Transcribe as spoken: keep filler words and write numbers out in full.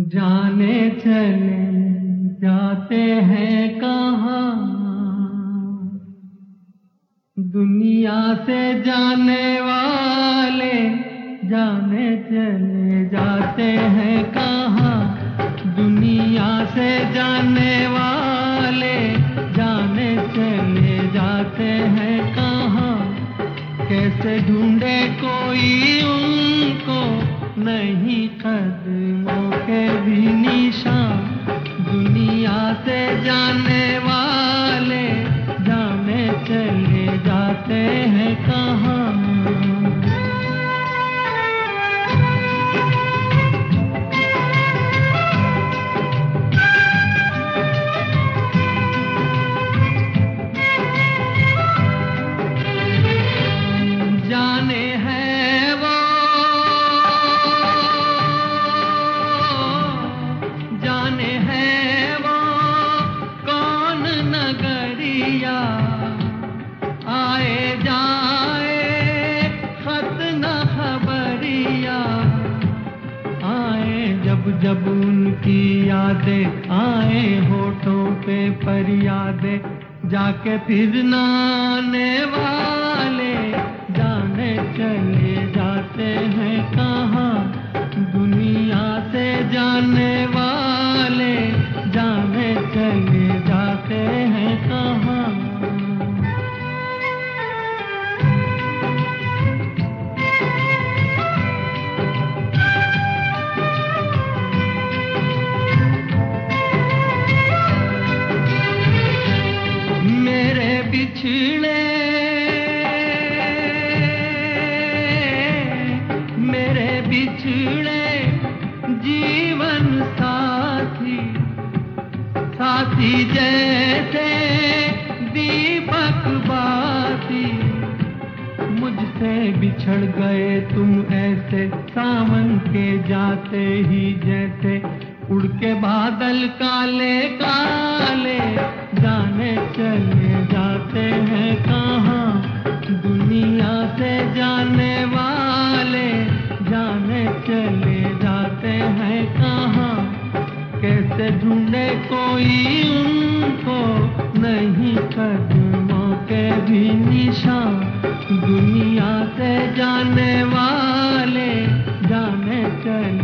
जाने चले जाते हैं कहाँ, दुनिया से जाने वाले जाने चले जाते हैं कहाँ, दुनिया से जाने वाले जाने चले जाते हैं कहाँ। कैसे ढूंढे कोई उनको नहीं कदमों के भी निशान, दुनिया से जाने वाले जाने चले जाते हैं कहाँ। जाने हैं वो जाने हैं वो कौन नगरिया, आए जाए खत न खबरिया, आए जब जब उनकी यादें आए होठों पे फरियादें, जाके फिर न आने वाले जाने चले जाते हैं कहाँ, दुनिया से जाने वाले जाने चले जाते हैं कहाँ। मेरे बिछड़े मेरे बिछड़े जीवन साथी, साथी जैसे दीपक बाती, मुझसे बिछड़ गए तुम ऐसे सावन के जाते ही जैसे, उड़ के बादल काले काले जाने चले जाते हैं कहाँ, दुनिया से जाने वाले जाने चले जाते हैं कहाँ। कैसे ढूंढे कोई उनको नहीं कदमों के भी निशान, दुनिया से जाने वाले जाने चले